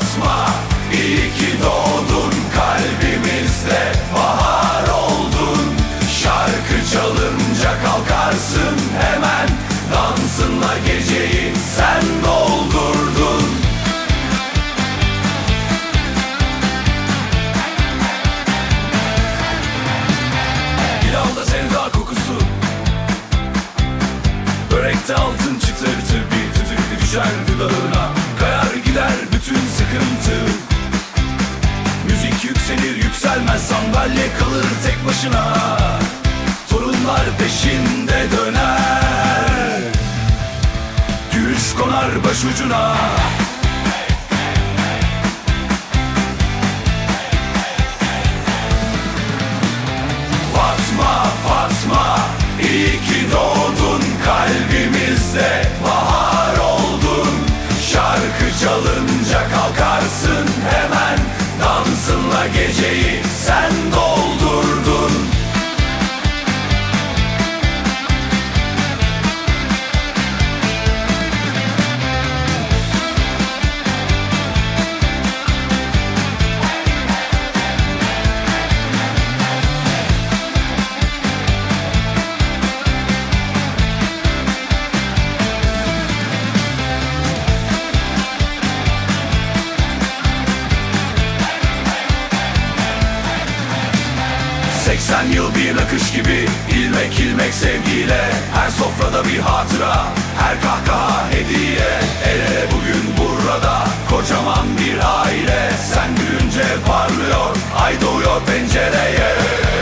Fatma, iyi ki doğdun, kalbimizde bahar oldun. Şarkı çalınca kalkarsın hemen, dansınla geceyi sen doldurdun. Pilavda sevda kokusu, börekte altın çıtırtı, bir tütükle düşer dudağına, kayar gider bütün sıkıntı. Müzik yükselir yükselmez sandalye kalır tek başına, torunlar peşinde döner, gülüş konar başucuna. Fatma, Fatma, iyi ki doğdun, kalbimizde bahar oldun. Şarkı çalınca kalkarsın hemen, dansınla geceyi sen doldurdun. Seksen yıl bir akış gibi, ilmek ilmek sevgiyle, her sofrada bir hatıra, her kahkaha hediye. El ele bugün burada, kocaman bir aile. Sen gülünce parlıyor, ay doğuyor pencereye.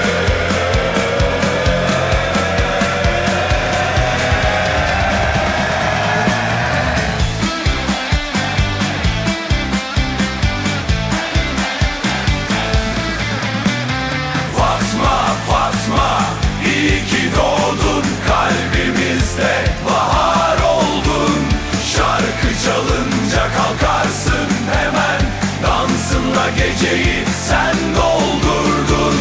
Fatma, iyi ki doğdun, kalbimizde bahar oldun. Şarkı çalınca kalkarsın hemen, dansınla geceyi sen doldurdun.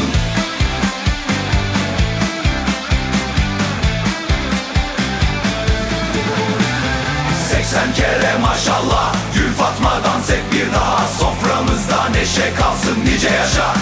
80 kere maşallah, Gül Fatma dans et bir daha, soframızda neşe kalsın, nice yaşa.